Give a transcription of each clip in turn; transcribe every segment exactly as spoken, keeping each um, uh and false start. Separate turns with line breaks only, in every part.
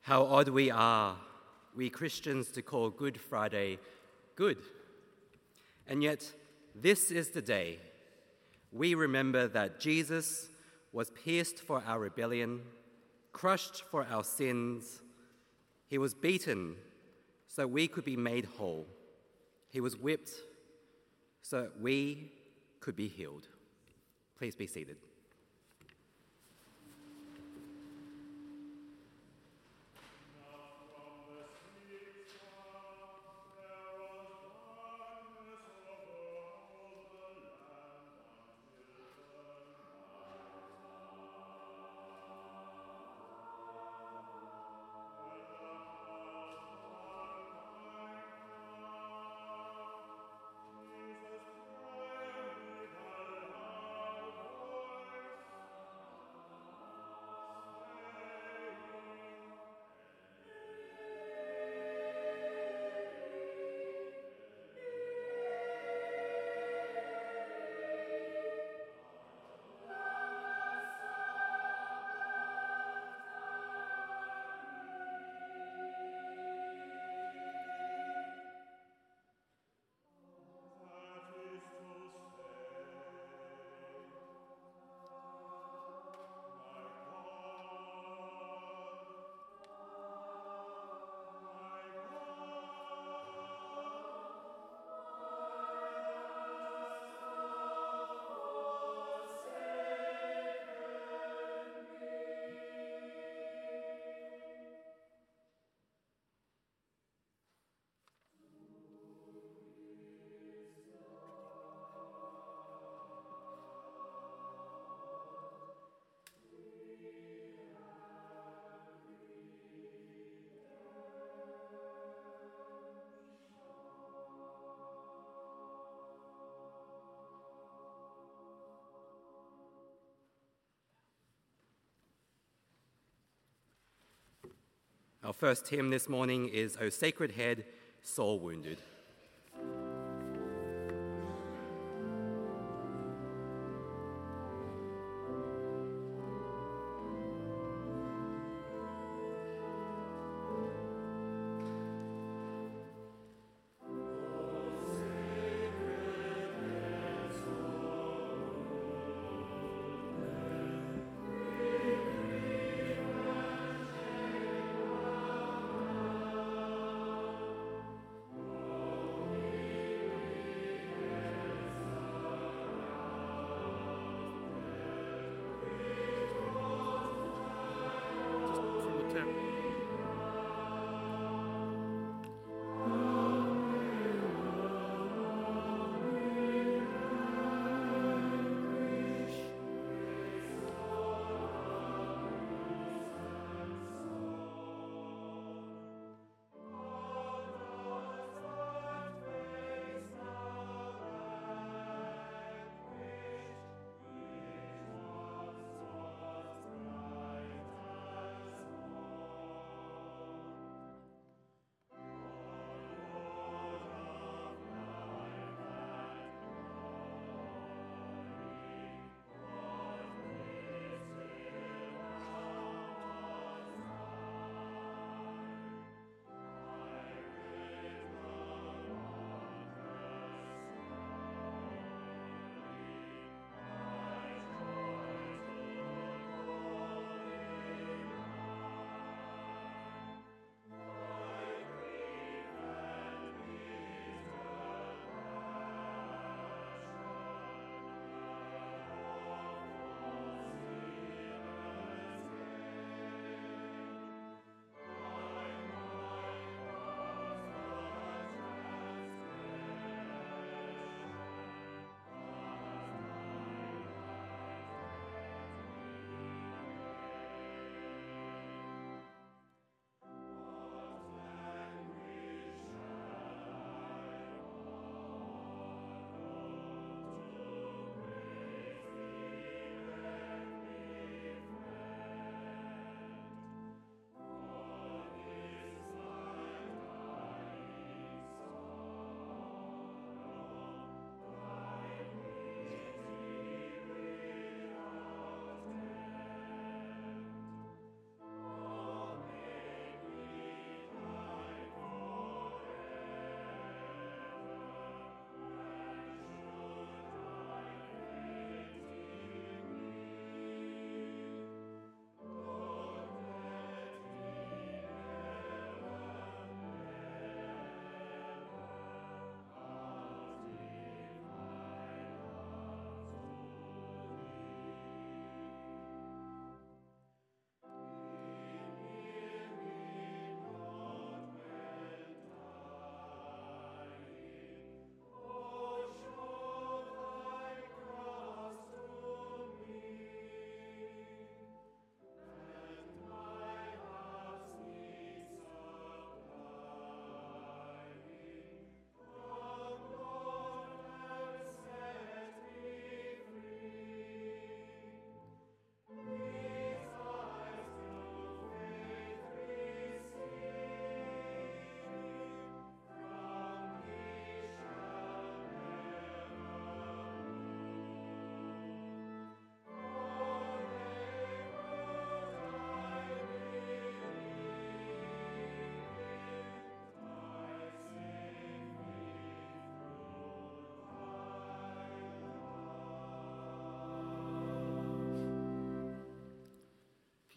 How odd we are, we Christians, to call Good Friday good. And yet, this is the day we remember that Jesus was pierced for our rebellion, crushed for our sins. He was beaten so we could be made whole. He was whipped so we could be healed. Please be seated. Our first hymn this morning is O Sacred Head, Sore Wounded.
Oh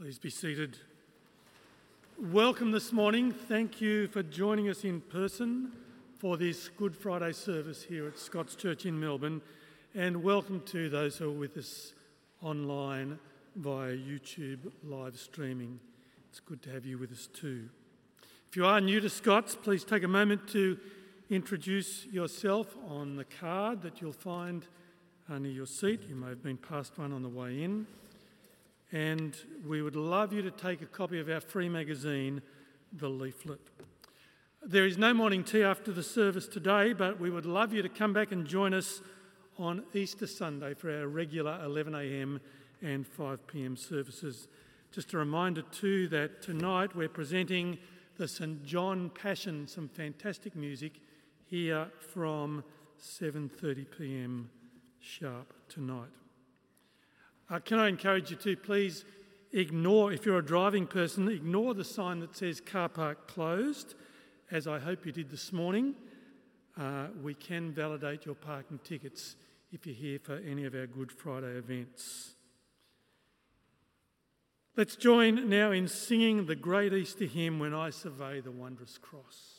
Please be seated. Welcome this morning. Thank you for joining us in person for this Good Friday service here at Scott's Church in Melbourne, and welcome to those who are with us online via YouTube live streaming. It's good to have you with us too. If you are new to Scott's, please take a moment to introduce yourself on the card that you'll find under your seat. You may have been passed one on the way in. And we would love you to take a copy of our free magazine, The Leaflet. There is no morning tea after the service today, but we would love you to come back and join us on Easter Sunday for our regular eleven a.m. and five p.m. services. Just a reminder too that tonight we're presenting the St John Passion, some fantastic music, here from seven thirty p.m. sharp tonight. Uh, can I encourage you to please ignore, if you're a driving person, ignore the sign that says car park closed, as I hope you did this morning. Uh, we can validate your parking tickets if you're here for any of our Good Friday events. Let's join now in singing the great Easter hymn, When I Survey the Wondrous Cross.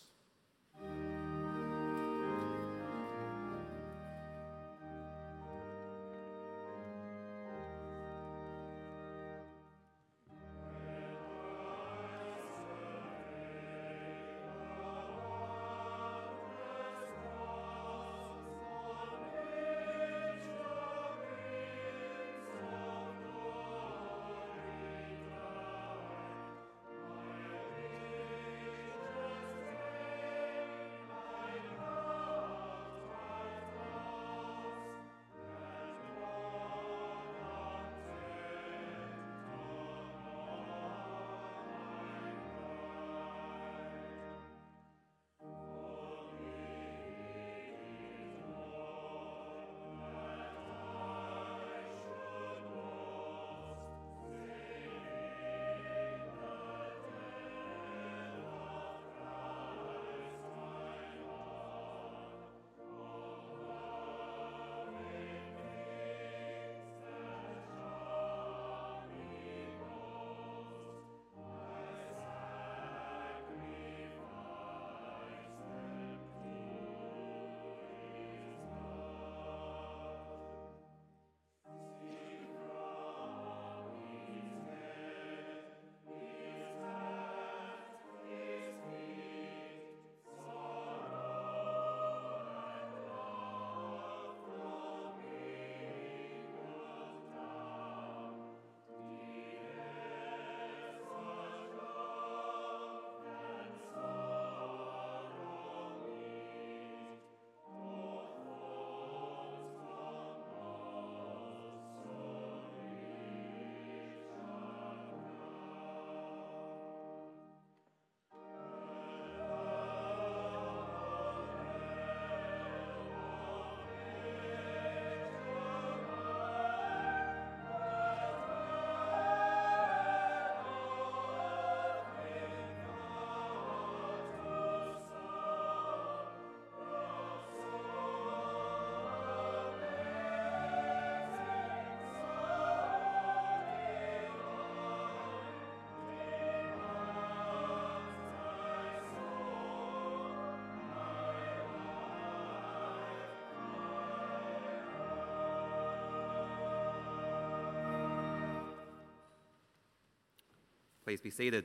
Please be seated.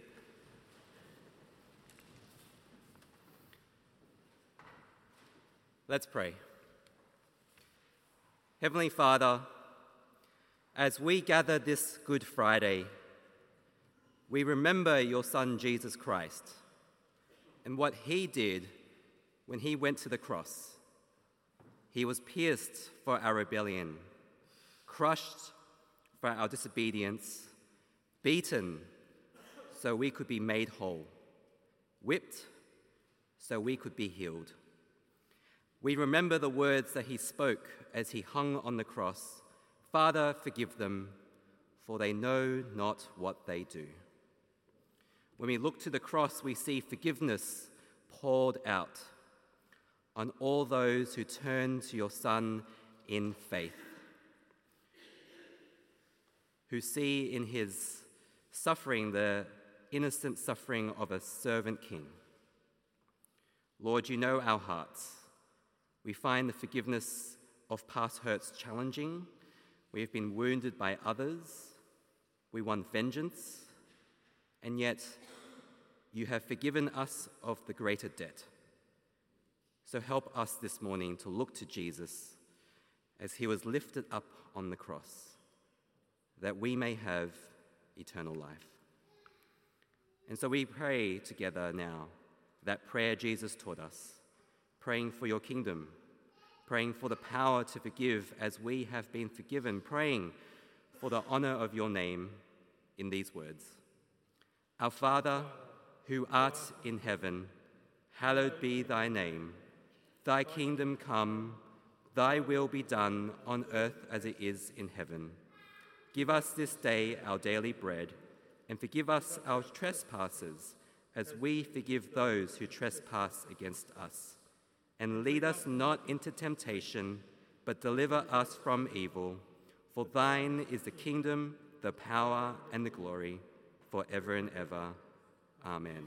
Let's pray. Heavenly Father, as we gather this Good Friday, we remember your Son, Jesus Christ, and what he did when he went to the cross. He was pierced for our rebellion, crushed for our disobedience, beaten so we could be made whole, whipped so we could be healed. We remember the words that he spoke as he hung on the cross, "Father, forgive them, for they know not what they do." When we look to the cross, we see forgiveness poured out on all those who turn to your Son in faith, who see in his suffering the innocent suffering of a servant king. Lord, you know our hearts. We find the forgiveness of past hurts challenging. We have been wounded by others. We want vengeance. And yet, you have forgiven us of the greater debt. So help us this morning to look to Jesus as he was lifted up on the cross, that we may have eternal life. And so we pray together now that prayer Jesus taught us, praying for your kingdom, praying for the power to forgive as we have been forgiven, praying for the honor of your name in these words. Our Father, who art in heaven, hallowed be thy name. Thy kingdom come, thy will be done on earth as it is in heaven. Give us this day our daily bread, and forgive us our trespasses, as we forgive those who trespass against us. And lead us not into temptation, but deliver us from evil. For thine is the kingdom, the power, and the glory, forever and ever. Amen.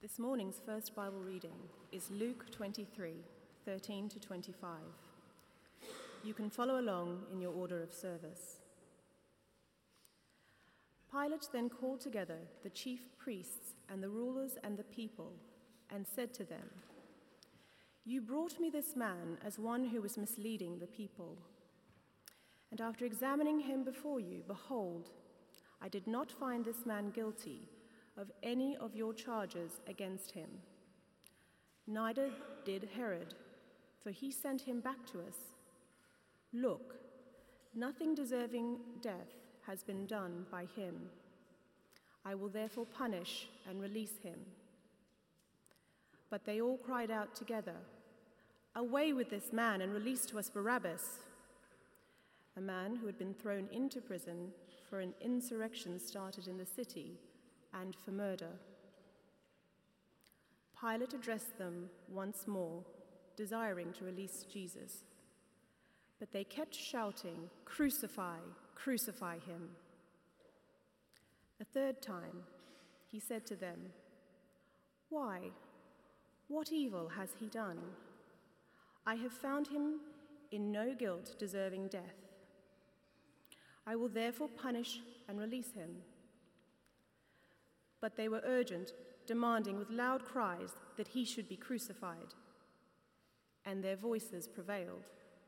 This morning's first Bible reading is Luke twenty-three, thirteen to twenty-five. You can follow along in your order of service. Pilate then called together the chief priests and the rulers and the people and said to them, "You brought me this man as one who was misleading the people. And after examining him before you, behold, I did not find this man guilty of any of your charges against him. Neither did Herod, for he sent him back to us. Look, nothing deserving death has been done by him. I will therefore punish and release him." But they all cried out together, "Away with this man and release to us Barabbas," a man who had been thrown into prison for an insurrection started in the city and for murder. Pilate addressed them once more, desiring to release Jesus. But they kept shouting, "Crucify, crucify him." A third time, he said to them, "Why? What evil has he done? I have found him in no guilt deserving death. I will therefore punish and release him." But they were urgent, demanding with loud cries that he should be crucified. And their voices prevailed.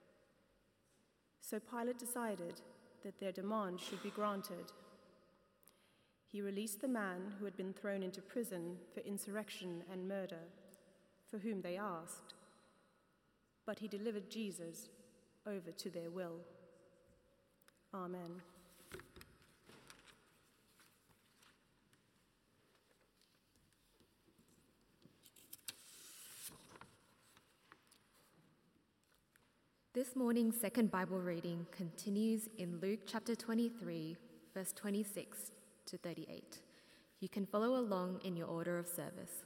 So Pilate decided that their demand should be granted. He released the man who had been thrown into prison for insurrection and murder, for whom they asked. But he delivered Jesus over to their will. Amen.
This morning's second Bible reading continues in Luke chapter twenty-three, verse twenty-six to thirty-eight. You can follow along in your order of service.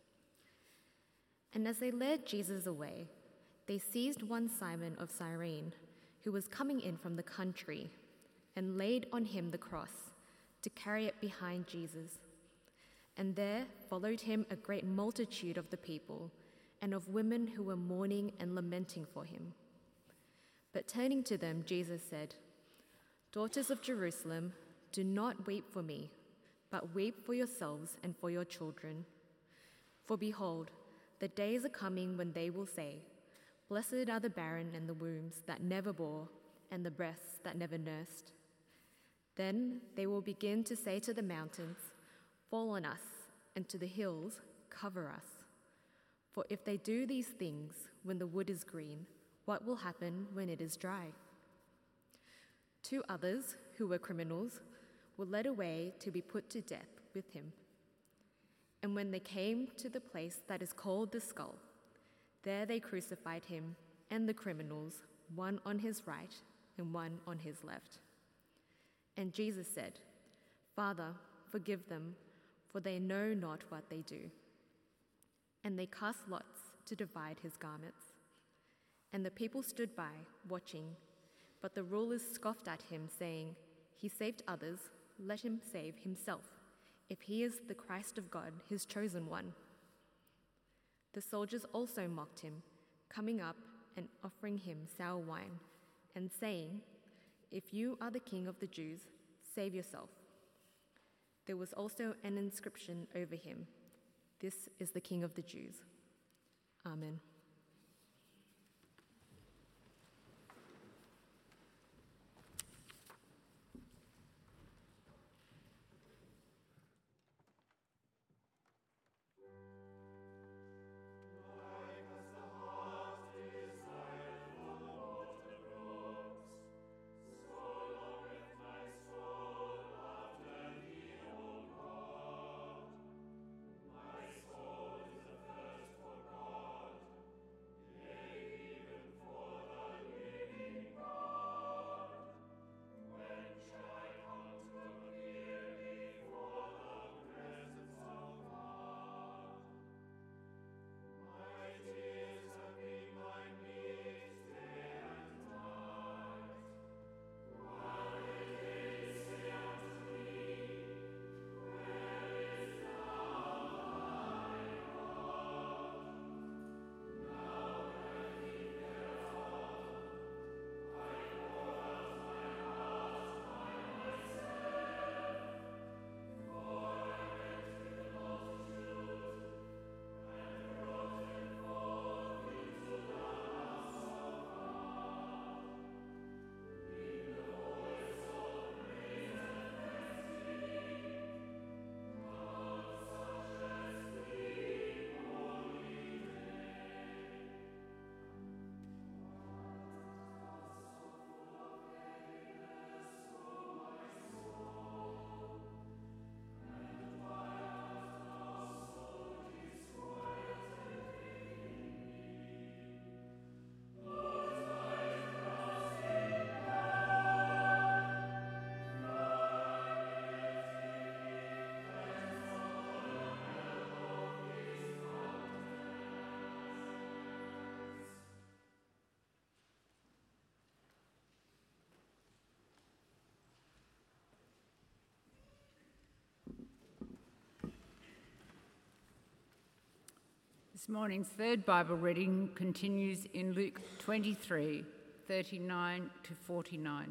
And as they led Jesus away, they seized one Simon of Cyrene, who was coming in from the country, and laid on him the cross to carry it behind Jesus. And there followed him a great multitude of the people and of women who were mourning and lamenting for him. But turning to them, Jesus said, "Daughters of Jerusalem, do not weep for me, but weep for yourselves and for your children. For behold, the days are coming when they will say, 'Blessed are the barren and the wombs that never bore, and the breasts that never nursed.' Then they will begin to say to the mountains, 'Fall on us,' and to the hills, 'Cover us.' For if they do these things when the wood is green, what will happen when it is dry?" Two others, who were criminals, were led away to be put to death with him. And when they came to the place that is called the Skull, there they crucified him and the criminals, one on his right and one on his left. And Jesus said, "Father, forgive them, for they know not what they do." And they cast lots to divide his garments. And the people stood by, watching, but the rulers scoffed at him, saying, "He saved others, let him save himself, if he is the Christ of God, his chosen one." The soldiers also mocked him, coming up and offering him sour wine, and saying, "If you are the king of the Jews, save yourself." There was also an inscription over him, "This is the King of the Jews." Amen.
This morning's third Bible reading continues in Luke twenty-three, thirty-nine to forty-nine.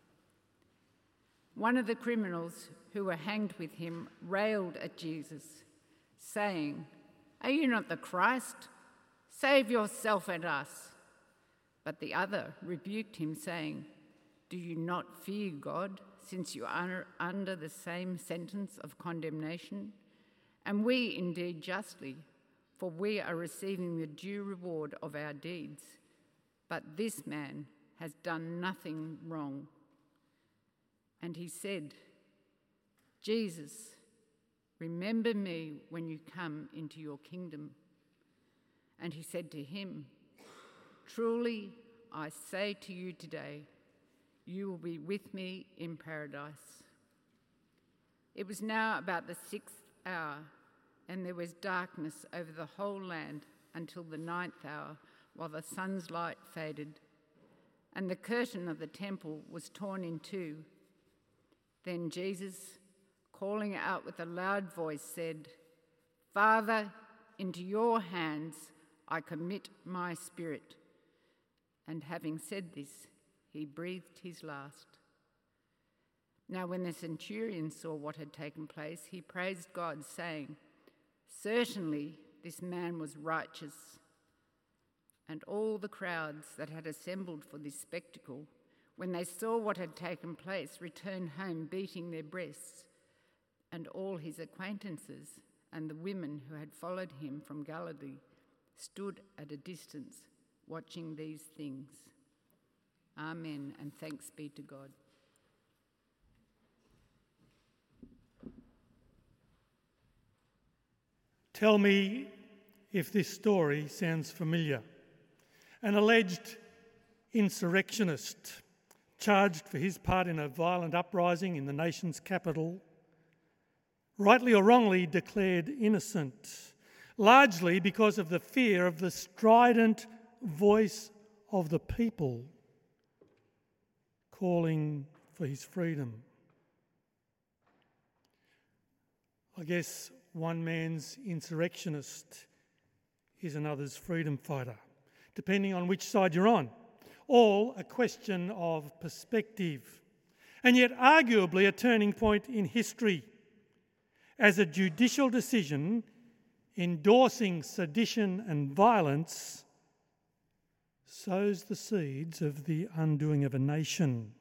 One of the criminals who were hanged with him railed at Jesus, saying, "Are you not the Christ? Save yourself and us." But the other rebuked him, saying, "Do you not fear God, since you are under the same sentence of condemnation? And we indeed justly, for we are receiving the due reward of our deeds. But this man has done nothing wrong." And he said, "Jesus, remember me when you come into your kingdom." And he said to him, "Truly, I say to you today, you will be with me in paradise." It was now about the sixth hour, and there was darkness over the whole land until the ninth hour, while the sun's light faded, and the curtain of the temple was torn in two. Then Jesus, calling out with a loud voice, said, "Father, into your hands I commit my spirit." And having said this, he breathed his last. Now when the centurion saw what had taken place, he praised God, saying, "Certainly this man was righteous." And all the crowds that had assembled for this spectacle, when they saw what had taken place, returned home beating their breasts. And all his acquaintances and the women who had followed him from Galilee stood at a distance, watching these things. Amen, and thanks be to God.
Tell me if this story sounds familiar. An alleged insurrectionist charged for his part in a violent uprising in the nation's capital, rightly or wrongly declared innocent, largely because of the fear of the strident voice of the people calling for his freedom. I guess one man's insurrectionist is another's freedom fighter, depending on which side you're on. All a question of perspective, and yet arguably a turning point in history, as a judicial decision endorsing sedition and violence sows the seeds of the undoing of a nation,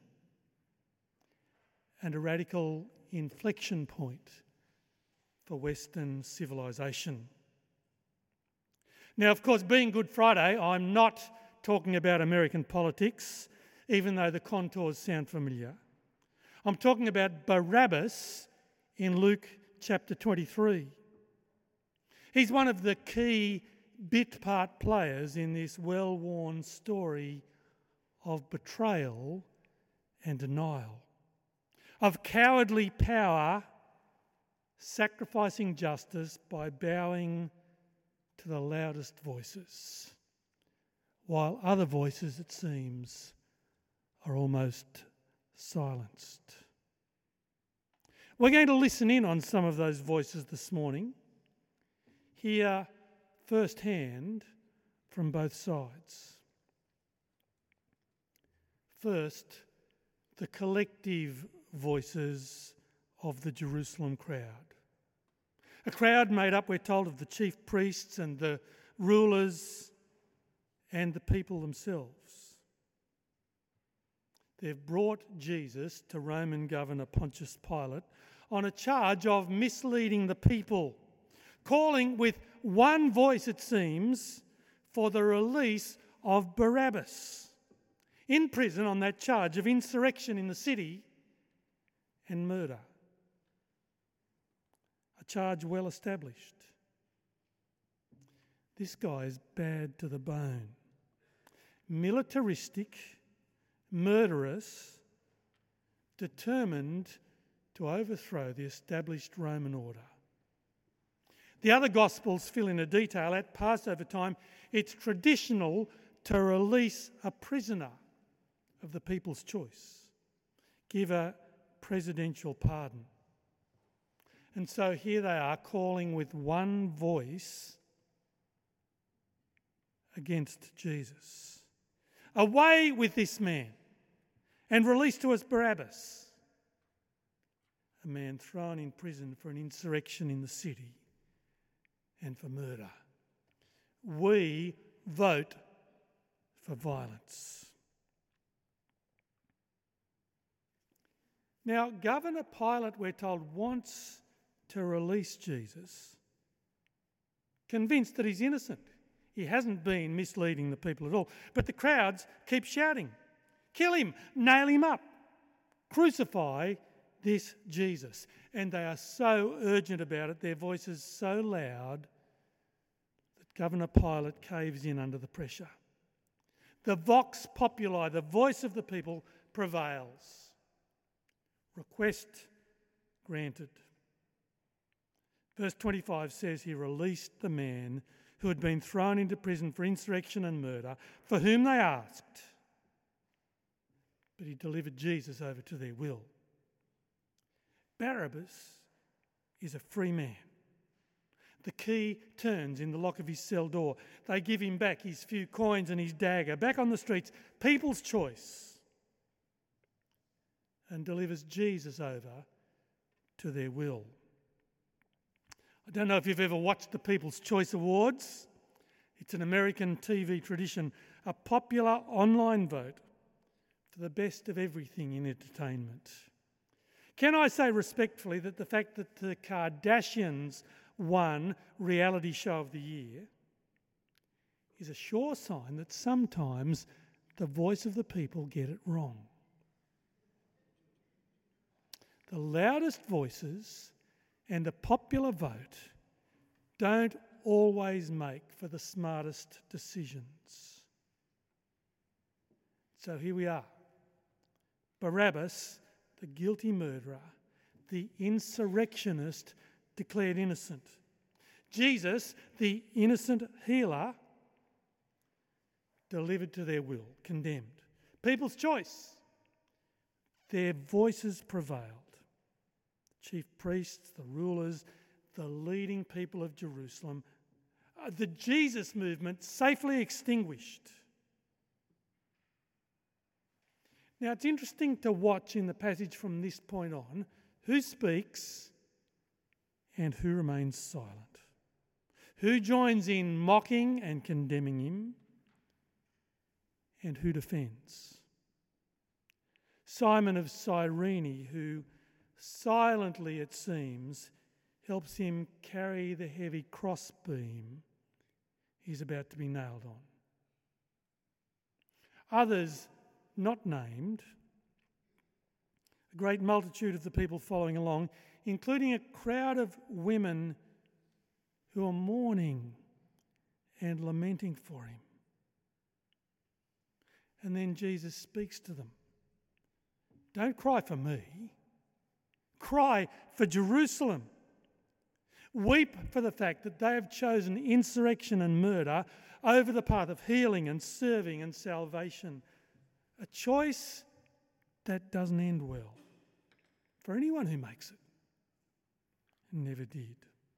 and a radical inflection point for Western civilization. Now, of course, being Good Friday, I'm not talking about American politics, even though the contours sound familiar. I'm talking about Barabbas in Luke chapter twenty-three. He's one of the key bit part players in this well-worn story of betrayal and denial, of cowardly power sacrificing justice by bowing to the loudest voices, while other voices, it seems, are almost silenced. We're going to listen in on some of those voices this morning, hear firsthand from both sides. First, the collective voices of the Jerusalem crowd. A crowd made up, we're told, of the chief priests and the rulers and the people themselves. They've brought Jesus to Roman Governor Pontius Pilate on a charge of misleading the people, calling with one voice, it seems, for the release of Barabbas, in prison on that charge of insurrection in the city and murder. A charge well established. This guy is bad to the bone. Militaristic, murderous, determined to overthrow the established Roman order. The other Gospels fill in a detail. At Passover time, it's traditional to release a prisoner of the people's choice, give a presidential pardon. And so here they are calling with one voice against Jesus. Away with this man and release to us Barabbas, a man thrown in prison for an insurrection in the city and for murder. We vote for violence. Now, Governor Pilate, we're told, wants to release Jesus, convinced that he's innocent. He hasn't been misleading the people at all. But the crowds keep shouting, "Kill him, nail him up, crucify this Jesus." And they are so urgent about it, their voices so loud, that Governor Pilate caves in under the pressure. The vox populi, the voice of the people, prevails. Request granted. Verse twenty-five says he released the man who had been thrown into prison for insurrection and murder, for whom they asked. But he delivered Jesus over to their will. Barabbas is a free man. The key turns in the lock of his cell door. They give him back his few coins and his dagger, back on the streets, people's choice, and delivers Jesus over to their will. I don't know if you've ever watched the People's Choice Awards. It's an American T V tradition, a popular online vote for the best of everything in entertainment. Can I say respectfully that the fact that the Kardashians won Reality Show of the Year is a sure sign that sometimes the voice of the people get it wrong. The loudest voices and the popular vote don't always make for the smartest decisions. So here we are. Barabbas, the guilty murderer, the insurrectionist, declared innocent. Jesus, the innocent healer, delivered to their will, condemned. People's choice. Their voices prevailed. Chief priests, the rulers, the leading people of Jerusalem, uh, the Jesus movement safely extinguished. Now it's interesting to watch in the passage from this point on who speaks and who remains silent, who joins in mocking and condemning him, and who defends. Simon of Cyrene, who silently, it seems, helps him carry the heavy crossbeam he's about to be nailed on. Others not named, a great multitude of the people following along, including a crowd of women who are mourning and lamenting for him. And then Jesus speaks to them. Don't cry for me. Cry for Jerusalem. Weep for the fact that they have chosen insurrection and murder over the path of healing and serving and salvation. A choice that doesn't end well for anyone who makes it. It never did.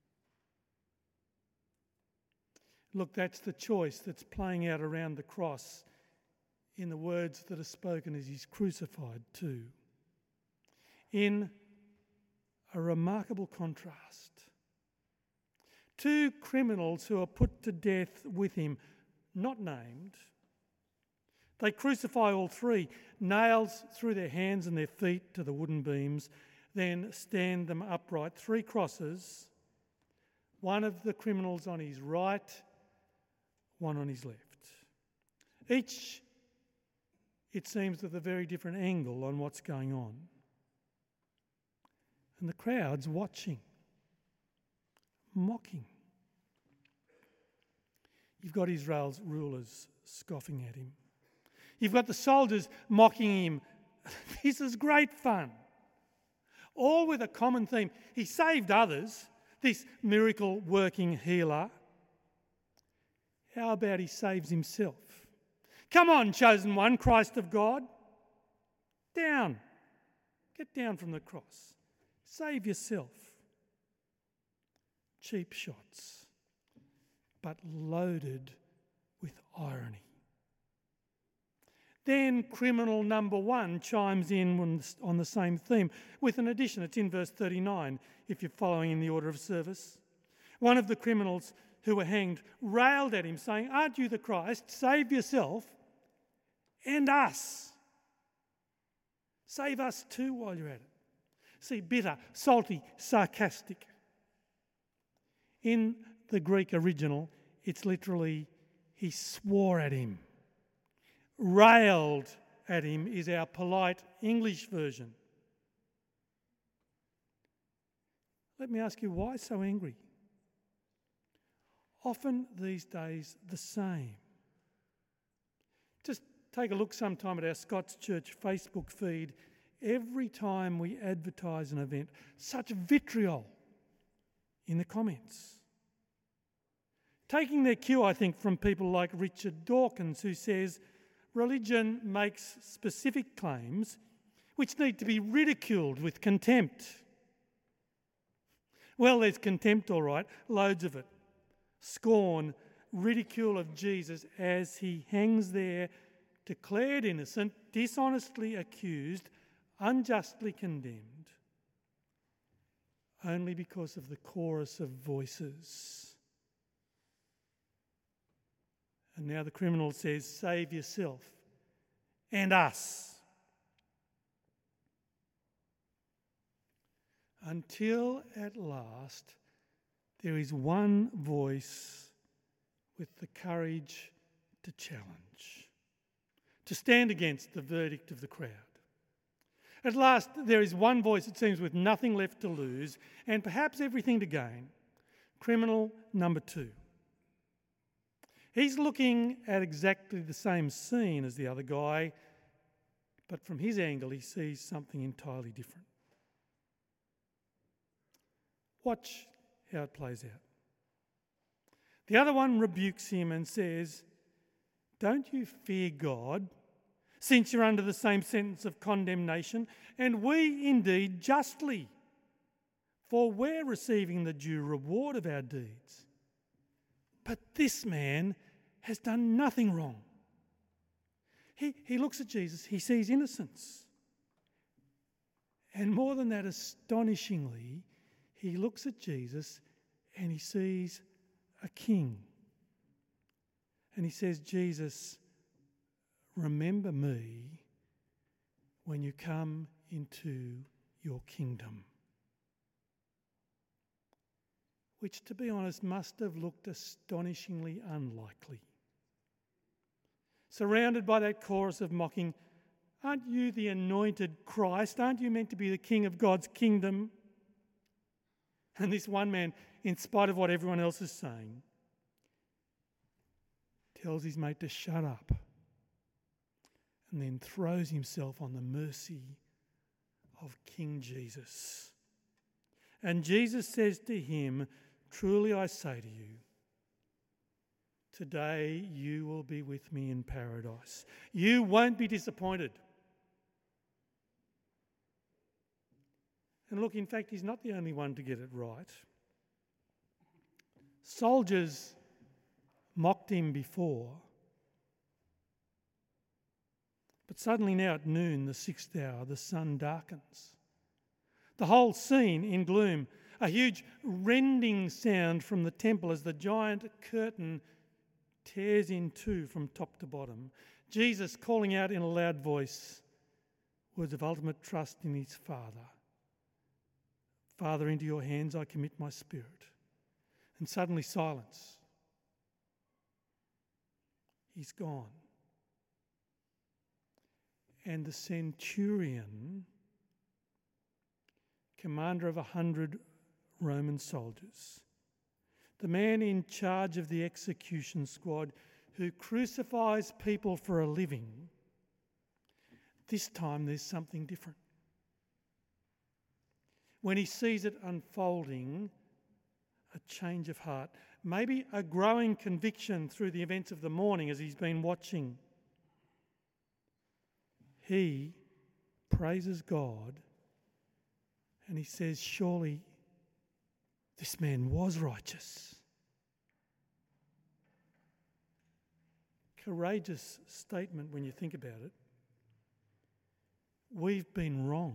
Look, that's the choice that's playing out around the cross in the words that are spoken as he's crucified too. In a remarkable contrast. Two criminals who are put to death with him, not named. They crucify all three, nails through their hands and their feet to the wooden beams, then stand them upright. Three crosses, one of the criminals on his right, one on his left. Each, it seems, with a very different angle on what's going on. And the crowd's watching, mocking. You've got Israel's rulers scoffing at him. You've got the soldiers mocking him. This is great fun. All with a common theme. He saved others, this miracle-working healer. How about he saves himself? Come on, chosen one, Christ of God. Down. Get down from the cross. Save yourself. Cheap shots, but loaded with irony. Then criminal number one chimes in on the same theme with an addition. It's in verse thirty-nine, if you're following in the order of service. One of the criminals who were hanged railed at him, saying, "Aren't you the Christ? Save yourself and us. Save us too while you're at it." See, bitter, salty, sarcastic. In the Greek original, it's literally, he swore at him. Railed at him is our polite English version. Let me ask you, why so angry? Often these days the same. Just take a look sometime at our Scots Church Facebook feed. Every time we advertise an event, such vitriol in the comments. Taking their cue, I think, from people like Richard Dawkins, who says, religion makes specific claims which need to be ridiculed with contempt. Well, there's contempt, all right, loads of it. Scorn, ridicule of Jesus as he hangs there, declared innocent, dishonestly accused, unjustly condemned, only because of the chorus of voices. And now the criminal says, "Save yourself and us." Until at last there is one voice with the courage to challenge, to stand against the verdict of the crowd. At last there is one voice, it seems, with nothing left to lose and perhaps everything to gain. Criminal number two. He's looking at exactly the same scene as the other guy, but from his angle he sees something entirely different. Watch how it plays out. The other one rebukes him and says, "Don't you fear God, since you're under the same sentence of condemnation, and we indeed justly, for we're receiving the due reward of our deeds. But this man has done nothing wrong." He, he looks at Jesus, he sees innocence. And more than that, astonishingly, he looks at Jesus and he sees a king. And he says, "Jesus, remember me when you come into your kingdom." Which, to be honest, must have looked astonishingly unlikely. Surrounded by that chorus of mocking, "Aren't you the anointed Christ? Aren't you meant to be the king of God's kingdom?" And this one man, in spite of what everyone else is saying, tells his mate to shut up and then throws himself on the mercy of King Jesus. And Jesus says to him, "Truly I say to you, today you will be with me in paradise." You won't be disappointed. And look, in fact, he's not the only one to get it right. Soldiers mocked him before. But suddenly now at noon, the sixth hour, the sun darkens. The whole scene in gloom, a huge rending sound from the temple as the giant curtain tears in two from top to bottom. Jesus calling out in a loud voice words of ultimate trust in his Father. "Father, into your hands I commit my spirit." And suddenly silence. He's gone. And the centurion, commander of a hundred Roman soldiers, the man in charge of the execution squad who crucifies people for a living, this time there's something different. When he sees it unfolding, a change of heart, maybe a growing conviction through the events of the morning as he's been watching. He praises God and he says, "Surely this man was righteous." courageous statement when you think about it. We've been wrong.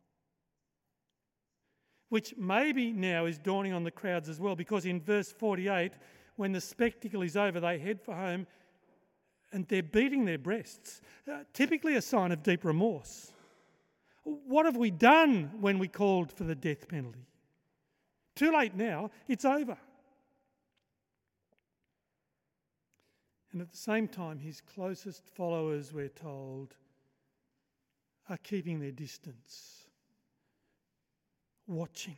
Which maybe now is dawning on the crowds as well, because in verse forty-eight, when the spectacle is over, they head for home and they're beating their breasts, uh, typically a sign of deep remorse. What have we done when we called for the death penalty? Too late now, it's over. And at the same time, his closest followers, we're told, are keeping their distance, watching.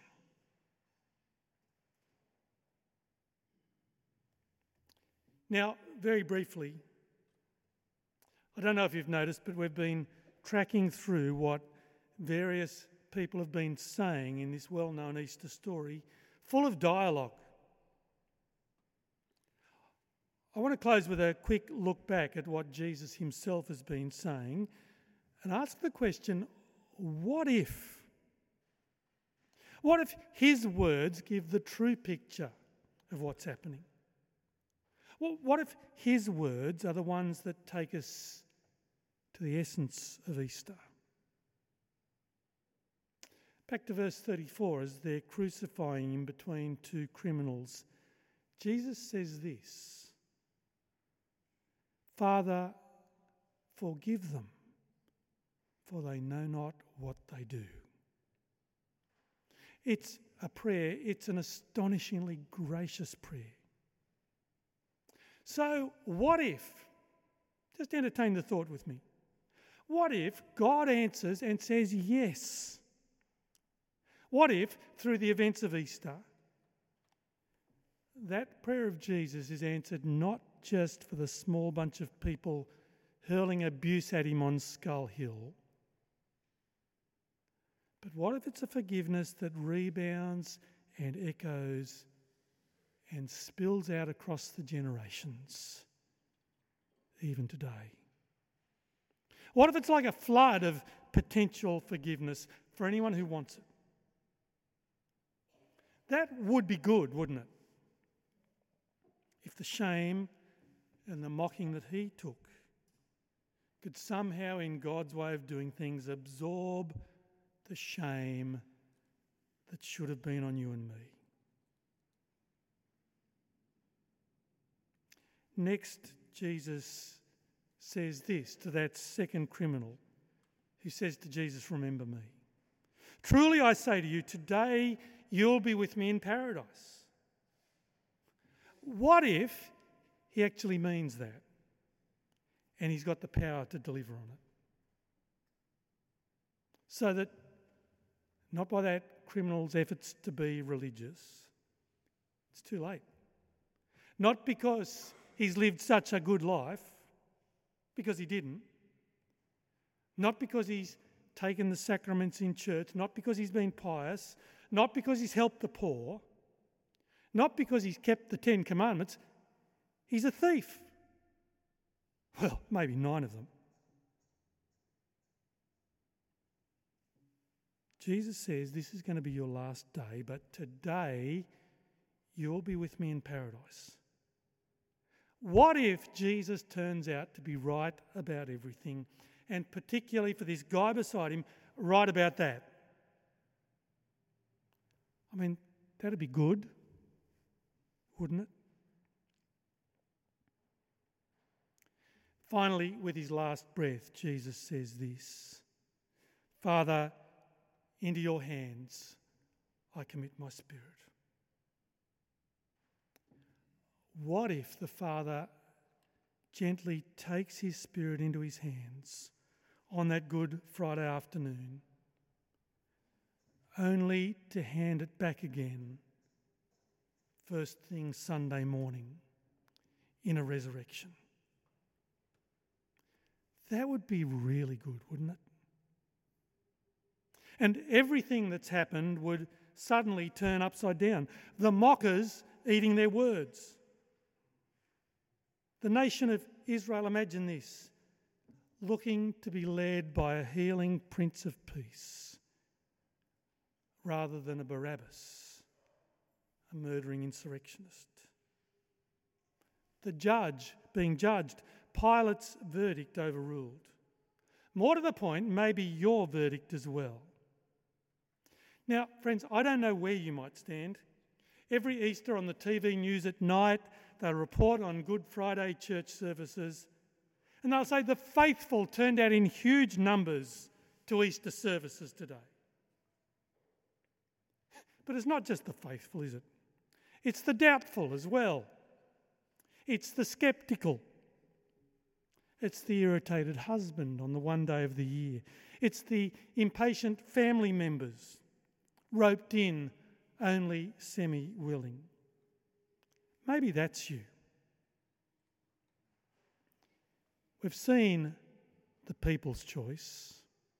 Now, very briefly, I don't know if you've noticed, but we've been tracking through what various people have been saying in this well-known Easter story, full of dialogue. I want to close with a quick look back at what Jesus himself has been saying and ask the question, what if? What if his words give the true picture of what's happening? Well, what if his words are the ones that take us to the essence of Easter? Back to verse thirty-four, as they're crucifying him between two criminals, Jesus says this, "Father, forgive them, for they know not what they do." It's a prayer, it's an astonishingly gracious prayer. So what if, just entertain the thought with me, what if God answers and says yes? What if, through the events of Easter, that prayer of Jesus is answered not just for the small bunch of people hurling abuse at him on Skull Hill, but what if it's a forgiveness that rebounds and echoes and spills out across the generations, even today? What if it's like a flood of potential forgiveness for anyone who wants it? That would be good, wouldn't it? If the shame and the mocking that he took could somehow, in God's way of doing things, absorb the shame that should have been on you and me. Next, Jesus says this to that second criminal who says to Jesus, "Remember me. Truly I say to you, today you'll be with me in paradise." What if he actually means that and he's got the power to deliver on it? So that, not by that criminal's efforts to be religious, it's too late. Not because he's lived such a good life, because he didn't. Not because he's taken the sacraments in church, not because he's been pious, not because he's helped the poor, not because he's kept the Ten Commandments. He's a thief. Well, maybe nine of them. Jesus says this is going to be your last day, but today you'll be with me in paradise. What if Jesus turns out to be right about everything, and particularly for this guy beside him, right about that? I mean, that'd be good, wouldn't it? Finally, with his last breath, Jesus says this, "Father, into your hands I commit my spirit." What if the Father gently takes his Spirit into his hands on that Good Friday afternoon, only to hand it back again first thing Sunday morning in a resurrection? That would be really good, wouldn't it? And everything that's happened would suddenly turn upside down. The mockers eating their words. The nation of Israel, imagine this, looking to be led by a healing Prince of Peace rather than a Barabbas, a murdering insurrectionist. The judge being judged Pilate's verdict overruled. More to the point, maybe your verdict as well. Now, friends, I don't know where you might stand. Every Easter on the T V news at night, they'll report on Good Friday church services, and they'll say the faithful turned out in huge numbers to Easter services today. But it's not just the faithful, is it? It's the doubtful as well. It's the sceptical. It's the irritated husband on the one day of the year. It's the impatient family members, roped in, only semi-willing. Maybe that's you. We've seen the people's choice.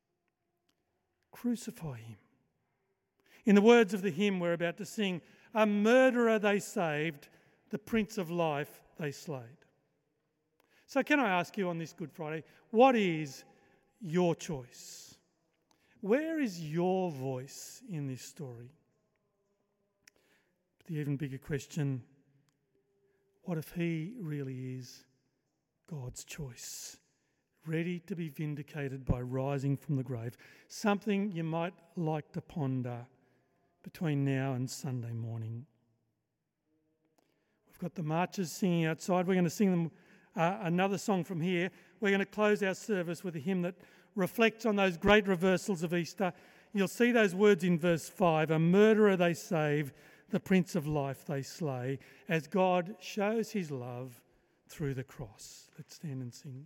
Crucify him. In the words of the hymn we're about to sing, a murderer they saved, the Prince of Life they slayed. So can I ask you on this Good Friday, what is your choice? Where is your voice in this story? But the even bigger question, what if he really is God's choice, ready to be vindicated by rising from the grave? Something you might like to ponder between now and Sunday morning. We've got the marchers singing outside. We're going to sing them uh, another song from here. We're going to close our service with a hymn that reflects on those great reversals of Easter. You'll see those words in verse five. A murderer they save, the Prince of Life they slay, as God shows his love through the cross. Let's stand and sing.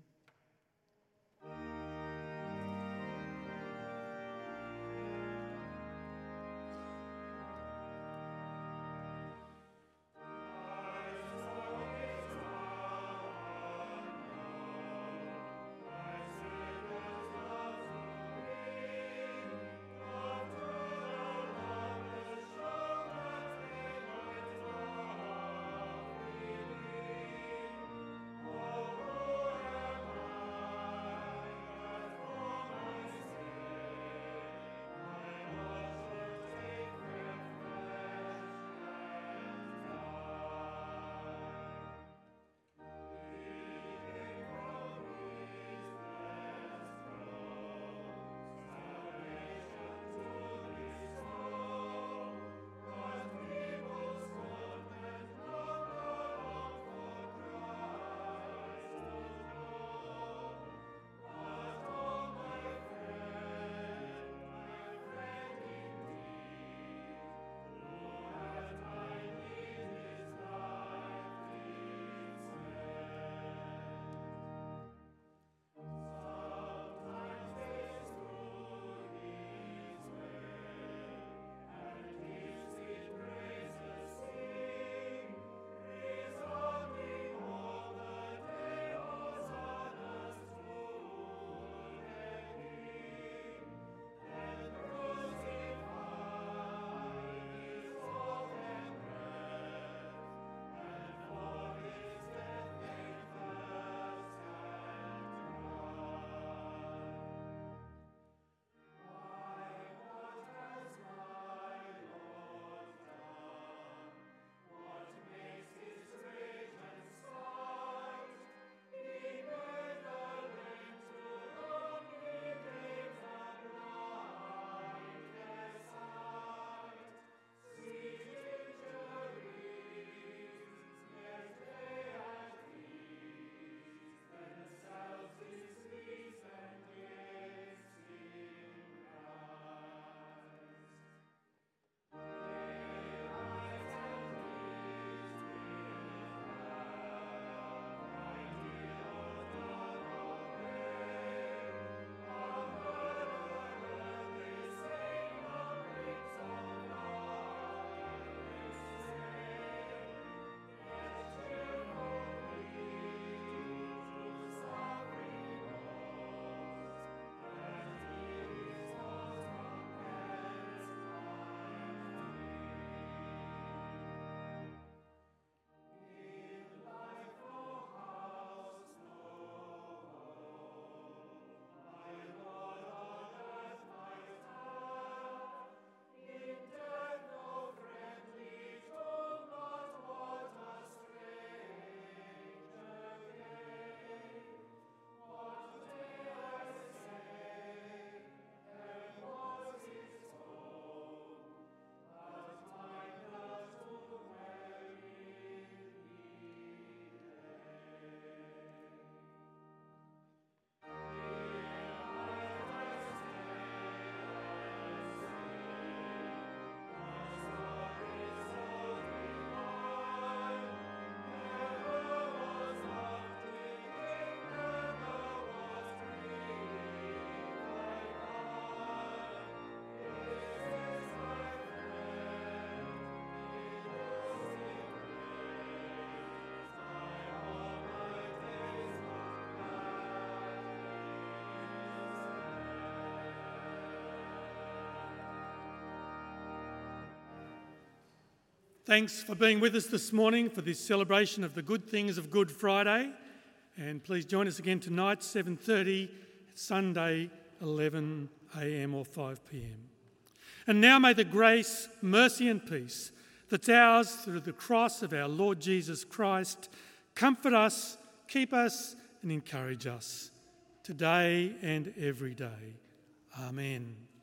Thanks for being with us this morning for this celebration of the good things of Good Friday. And please join us again tonight, seven thirty, Sunday, eleven a.m. or five p.m. And now may the grace, mercy and peace that's ours through the cross of our Lord Jesus Christ comfort us, keep us and encourage us today and every day. Amen.